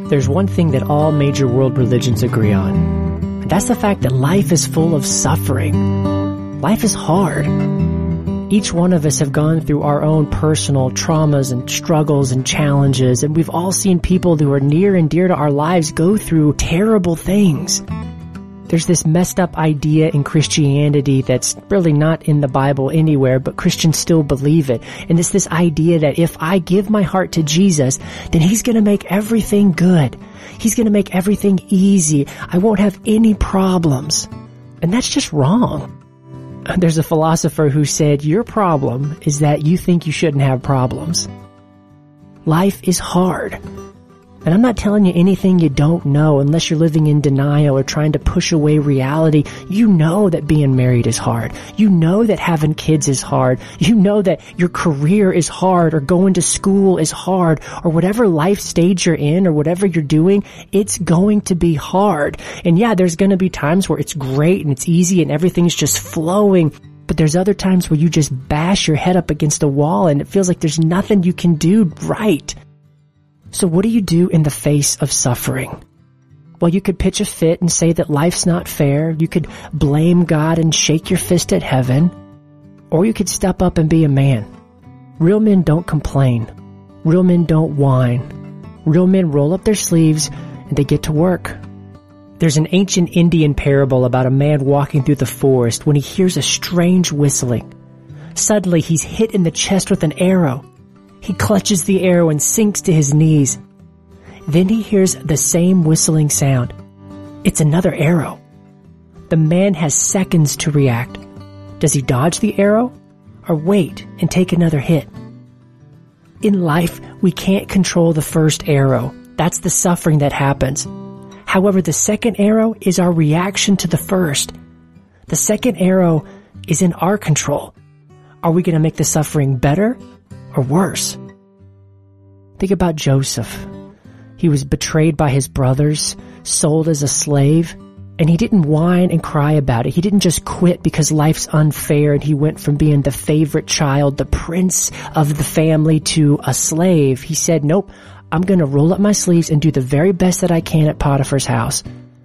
There's one thing that all major world religions agree on, and that's the fact that life is full of suffering. Life is hard. Each one of us have gone through our own personal traumas and struggles and challenges, and we've all seen people who are near and dear to our lives go through terrible things. There's this messed up idea in Christianity that's really not in the Bible anywhere, but Christians still believe it. And it's this idea that if I give my heart to Jesus, then He's going to make everything good. He's going to make everything easy. I won't have any problems. And that's just wrong. There's a philosopher who said, your problem is that you think you shouldn't have problems. Life is hard. And I'm not telling you anything you don't know unless you're living in denial or trying to push away reality. You know that being married is hard. You know that having kids is hard. You know that your career is hard, or going to school is hard, or whatever life stage you're in or whatever you're doing, it's going to be hard. And yeah, there's going to be times where it's great and it's easy and everything's just flowing. But there's other times where you just bash your head up against a wall and it feels like there's nothing you can do right. So what do you do in the face of suffering? Well, you could pitch a fit and say that life's not fair. You could blame God and shake your fist at heaven. Or you could step up and be a man. Real men don't complain. Real men don't whine. Real men roll up their sleeves and they get to work. There's an ancient Indian parable about a man walking through the forest when he hears a strange whistling. Suddenly, he's hit in the chest with an arrow. He clutches the arrow and sinks to his knees. Then he hears the same whistling sound. It's another arrow. The man has seconds to react. Does he dodge the arrow or wait and take another hit? In life, we can't control the first arrow. That's the suffering that happens. However, the second arrow is our reaction to the first. The second arrow is in our control. Are we going to make the suffering better or worse? Think about Joseph. He was betrayed by his brothers, sold as a slave, and he didn't whine and cry about it. He didn't just quit because life's unfair and he went from being the favorite child, the prince of the family, to a slave. He said, nope, I'm going to roll up my sleeves and do the very best that I can at Potiphar's house.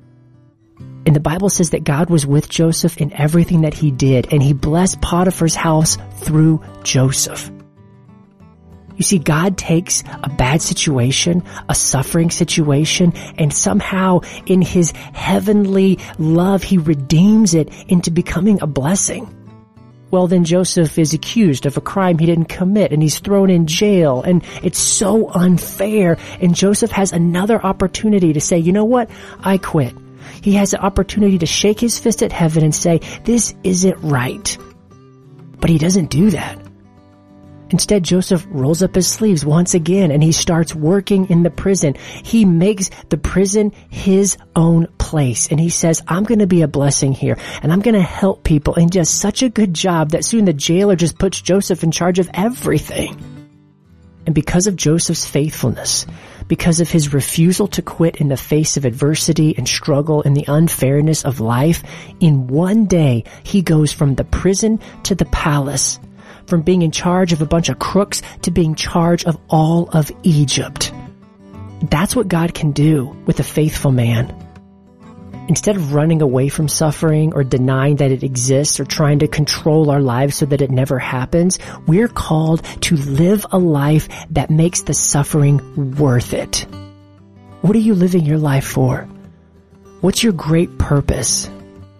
And the Bible says that God was with Joseph in everything that he did, and he blessed Potiphar's house through Joseph. You see, God takes a bad situation, a suffering situation, and somehow in His heavenly love, He redeems it into becoming a blessing. Well, then Joseph is accused of a crime he didn't commit, and he's thrown in jail, and it's so unfair. And Joseph has another opportunity to say, you know what? I quit. He has an opportunity to shake his fist at heaven and say, this isn't right. But he doesn't do that. Instead, Joseph rolls up his sleeves once again and he starts working in the prison. He makes the prison his own place. And he says, I'm going to be a blessing here and I'm going to help people, and does such a good job that soon the jailer just puts Joseph in charge of everything. And because of Joseph's faithfulness, because of his refusal to quit in the face of adversity and struggle and the unfairness of life, in one day he goes from the prison to the palace. From being in charge of a bunch of crooks to being in charge of all of Egypt. That's what God can do with a faithful man. Instead of running away from suffering or denying that it exists or trying to control our lives so that it never happens, we're called to live a life that makes the suffering worth it. What are you living your life for? What's your great purpose?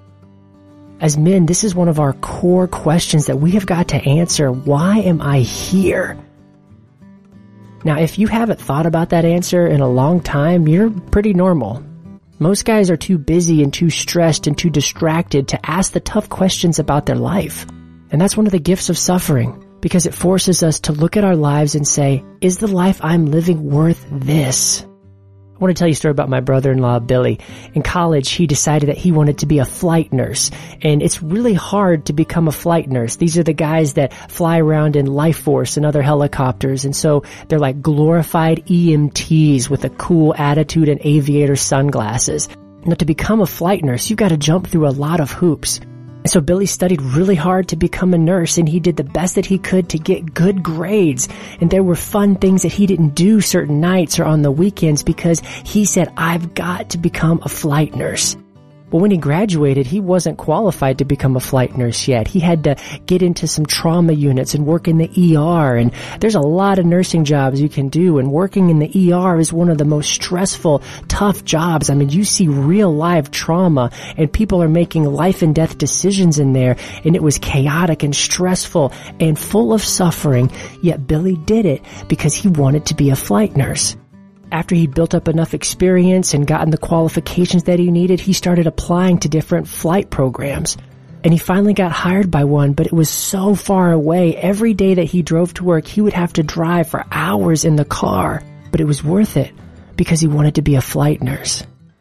As men, this is one of our core questions that we have got to answer. Why am I here? Now, if you haven't thought about that answer in a long time, you're pretty normal. Most guys are too busy and too stressed and too distracted to ask the tough questions about their life. And that's one of the gifts of suffering, because it forces us to look at our lives and say, is the life I'm living worth this? I want to tell you a story about my brother-in-law, Billy. In college, he decided that he wanted to be a flight nurse. And it's really hard to become a flight nurse. These are the guys that fly around in Life Force and other helicopters. And so they're like glorified EMTs with a cool attitude and aviator sunglasses. Now, to become a flight nurse, you've got to jump through a lot of hoops. And so Billy studied really hard to become a nurse, and he did the best that he could to get good grades. And there were fun things that he didn't do certain nights or on the weekends because he said, I've got to become a flight nurse. But when he graduated, he wasn't qualified to become a flight nurse yet. He had to get into some trauma units and work in the ER. And there's a lot of nursing jobs you can do. And working in the ER is one of the most stressful, tough jobs. I mean, you see real live trauma and people are making life and death decisions in there. And it was chaotic and stressful and full of suffering. Yet Billy did it because he wanted to be a flight nurse. After he built up enough experience and gotten the qualifications that he needed, he started applying to different flight programs. And he finally got hired by one, but it was so far away. Every day that he drove to work, he would have to drive for hours in the car. But it was worth it because he wanted to be a flight nurse.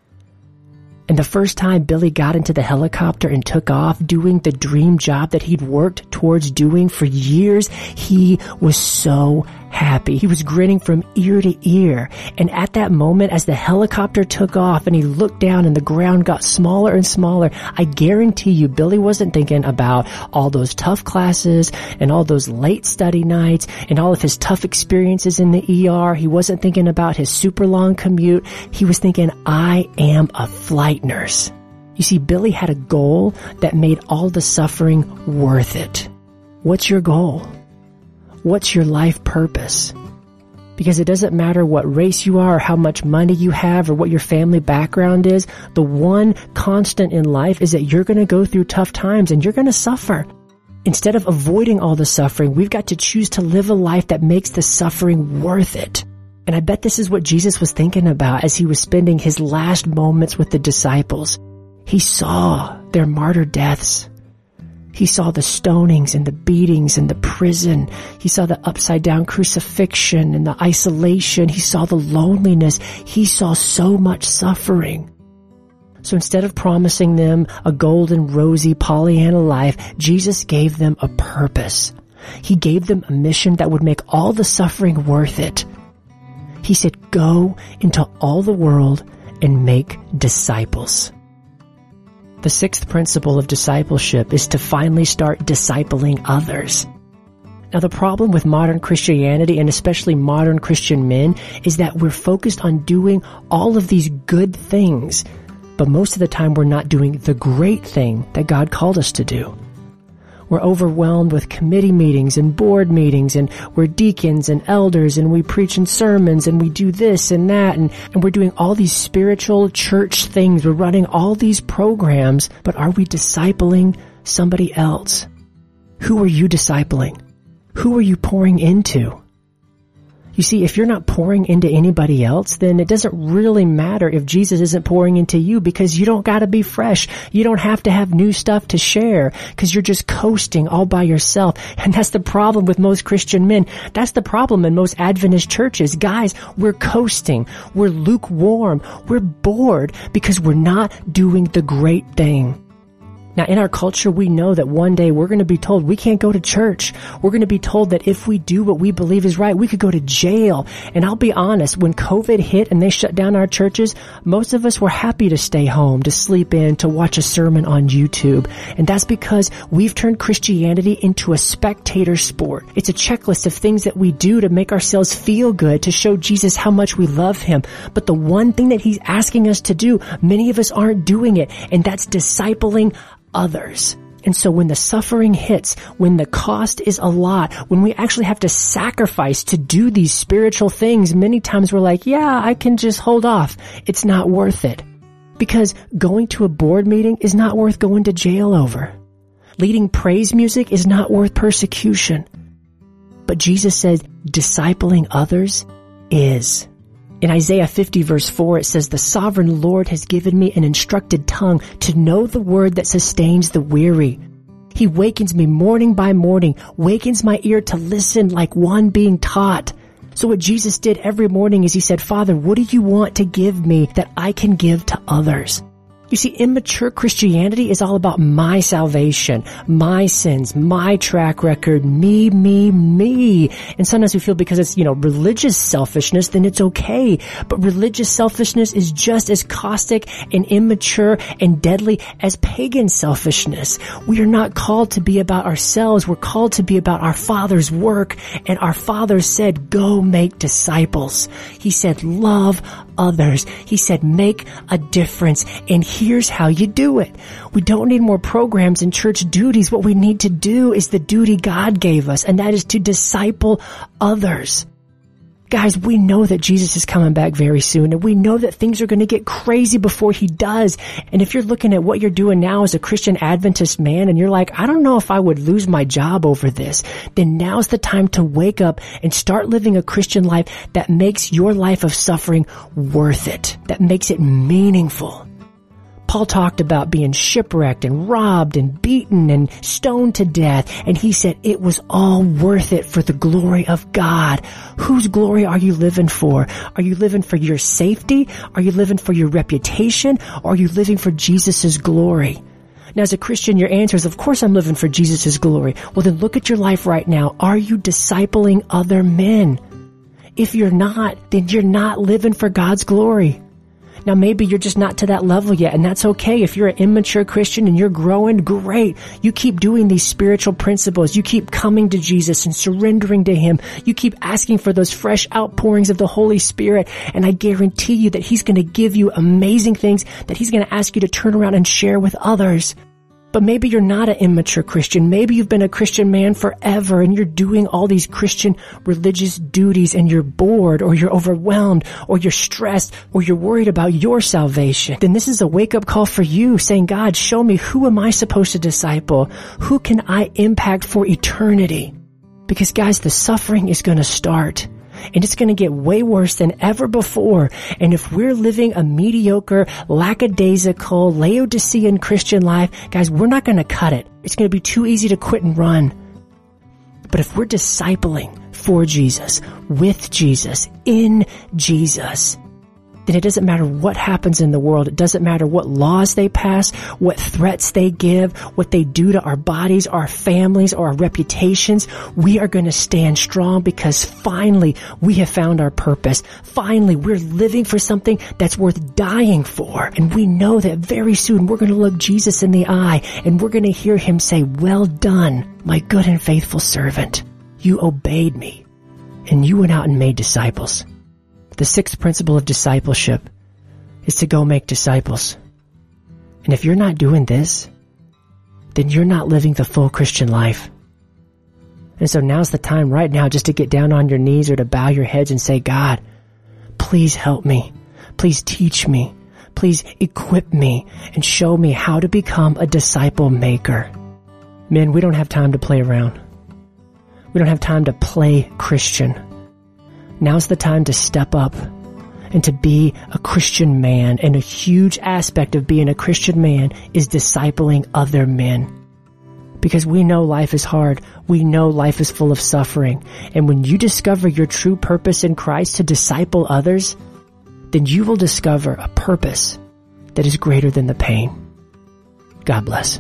And the first time Billy got into the helicopter and took off doing the dream job that he'd worked towards doing for years, he was so happy. He was grinning from ear to ear. And at that moment, as the helicopter took off and he looked down and the ground got smaller and smaller, I guarantee you Billy wasn't thinking about all those tough classes and all those late study nights and all of his tough experiences in the ER. He wasn't thinking about his super long commute. He was thinking, I am a flight nurse. You see, Billy had a goal that made all the suffering worth it. What's your goal? What's your life purpose? Because it doesn't matter what race you are or how much money you have or what your family background is. The one constant in life is that you're going to go through tough times and you're going to suffer. Instead of avoiding all the suffering, we've got to choose to live a life that makes the suffering worth it. And I bet this is what Jesus was thinking about as he was spending his last moments with the disciples. He saw their martyr deaths. He saw the stonings and the beatings and the prison. He saw the upside down crucifixion and the isolation. He saw the loneliness. He saw so much suffering. So instead of promising them a golden, rosy Pollyanna life, Jesus gave them a purpose. He gave them a mission that would make all the suffering worth it. He said, go into all the world and make disciples. The sixth principle of discipleship is to finally start discipling others. Now, the problem with modern Christianity, and especially modern Christian men, is that we're focused on doing all of these good things, but most of the time we're not doing the great thing that God called us to do. We're overwhelmed with committee meetings and board meetings, and we're deacons and elders, and we preach in sermons, and we do this and that, and we're doing all these spiritual church things. We're running all these programs, but are we discipling somebody else? Who are you discipling? Who are you pouring into? You see, if you're not pouring into anybody else, then it doesn't really matter if Jesus isn't pouring into you because you don't gotta be fresh. You don't have to have new stuff to share because you're just coasting all by yourself. And that's the problem with most Christian men. That's the problem in most Adventist churches. Guys, we're coasting. We're lukewarm. We're bored because we're not doing the great thing. Now, in our culture, we know that one day we're going to be told we can't go to church. We're going to be told that if we do what we believe is right, we could go to jail. And I'll be honest, when COVID hit and they shut down our churches, most of us were happy to stay home, to sleep in, to watch a sermon on YouTube. And that's because we've turned Christianity into a spectator sport. It's a checklist of things that we do to make ourselves feel good, to show Jesus how much we love him. But the one thing that he's asking us to do, many of us aren't doing it, and that's discipling others. And so when the suffering hits, when the cost is a lot, when we actually have to sacrifice to do these spiritual things, many times we're like, yeah, I can just hold off. It's not worth it. Because going to a board meeting is not worth going to jail over. Leading praise music is not worth persecution. But Jesus said, discipling others is. In Isaiah 50 verse 4, it says, the sovereign Lord has given me an instructed tongue to know the word that sustains the weary. He wakens me morning by morning, wakens my ear to listen like one being taught. So what Jesus did every morning is he said, Father, what do you want to give me that I can give to others? You see, immature Christianity is all about my salvation, my sins, my track record, me. And sometimes we feel because it's, religious selfishness, then it's okay. But religious selfishness is just as caustic and immature and deadly as pagan selfishness. We are not called to be about ourselves. We're called to be about our Father's work. And our Father said, go make disciples. He said, love others. He said, make a difference. And here's how you do it. We don't need more programs and church duties. What we need to do is the duty God gave us, and that is to disciple others. Guys, we know that Jesus is coming back very soon, and we know that things are going to get crazy before he does. And if you're looking at what you're doing now as a Christian Adventist man, and you're like, I don't know if I would lose my job over this, then now's the time to wake up and start living a Christian life that makes your life of suffering worth it, that makes it meaningful. Paul talked about being shipwrecked and robbed and beaten and stoned to death. And he said it was all worth it for the glory of God. Whose glory are you living for? Are you living for your safety? Are you living for your reputation? Or are you living for Jesus' glory? Now, as a Christian, your answer is, of course I'm living for Jesus' glory. Well, then look at your life right now. Are you discipling other men? If you're not, then you're not living for God's glory. Now, maybe you're just not to that level yet, and that's okay. If you're an immature Christian and you're growing, great. You keep doing these spiritual principles. You keep coming to Jesus and surrendering to him. You keep asking for those fresh outpourings of the Holy Spirit, and I guarantee you that he's going to give you amazing things that he's going to ask you to turn around and share with others. But maybe you're not an immature Christian. Maybe you've been a Christian man forever and you're doing all these Christian religious duties and you're bored or you're overwhelmed or you're stressed or you're worried about your salvation. Then this is a wake-up call for you saying, God, show me, who am I supposed to disciple? Who can I impact for eternity? Because guys, the suffering is going to start. And it's going to get way worse than ever before. And if we're living a mediocre, lackadaisical, Laodicean Christian life, guys, we're not going to cut it. It's going to be too easy to quit and run. But if we're discipling for Jesus, with Jesus, in Jesus, then it doesn't matter what happens in the world. It doesn't matter what laws they pass, what threats they give, what they do to our bodies, our families, or our reputations. We are going to stand strong because finally we have found our purpose. Finally, we're living for something that's worth dying for. And we know that very soon we're going to look Jesus in the eye and we're going to hear him say, well done, my good and faithful servant. You obeyed me and you went out and made disciples. The sixth principle of discipleship is to go make disciples. And if you're not doing this, then you're not living the full Christian life. And so now's the time right now just to get down on your knees or to bow your heads and say, God, please help me. Please teach me. Please equip me and show me how to become a disciple maker. Men, we don't have time to play around. We don't have time to play Christian. Now's the time to step up and to be a Christian man. And a huge aspect of being a Christian man is discipling other men. Because we know life is hard. We know life is full of suffering. And when you discover your true purpose in Christ to disciple others, then you will discover a purpose that is greater than the pain. God bless.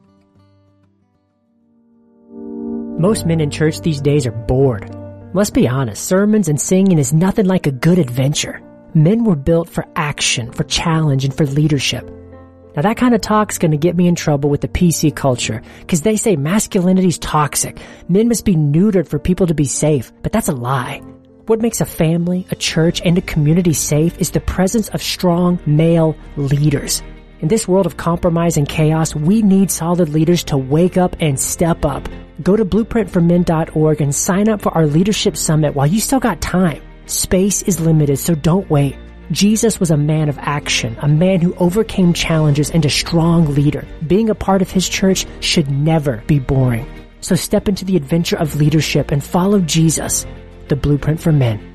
Most men in church these days are bored. Let's be honest, sermons and singing is nothing like a good adventure. Men were built for action, for challenge, and for leadership. Now that kind of talk's going to get me in trouble with the PC culture, because they say masculinity's toxic. Men must be neutered for people to be safe, but that's a lie. What makes a family, a church, and a community safe is the presence of strong male leaders. In this world of compromise and chaos, we need solid leaders to wake up and step up. Go to blueprintformen.org and sign up for our leadership summit while you still got time. Space is limited, so don't wait. Jesus was a man of action, a man who overcame challenges and a strong leader. Being a part of his church should never be boring. So step into the adventure of leadership and follow Jesus, the Blueprint for Men.